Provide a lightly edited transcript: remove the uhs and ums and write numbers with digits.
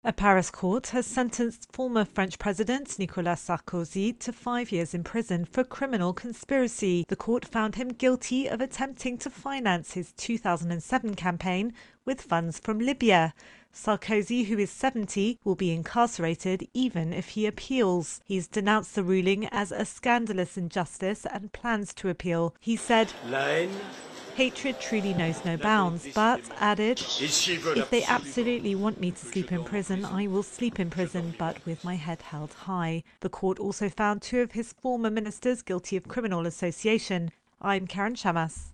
A Paris court has sentenced former French President Nicolas Sarkozy to 5 years in prison for criminal conspiracy. The court found him guilty of attempting to finance his 2007 campaign with funds from Libya. Sarkozy, who is 70, will be incarcerated even if he appeals. He's denounced the ruling as a scandalous injustice and plans to appeal. He said, "Hatred truly knows no bounds," but added, "If they absolutely want me to sleep in prison, I will sleep in prison, but with my head held high." The court also found two of his former ministers guilty of criminal association. I'm Karen Chamas.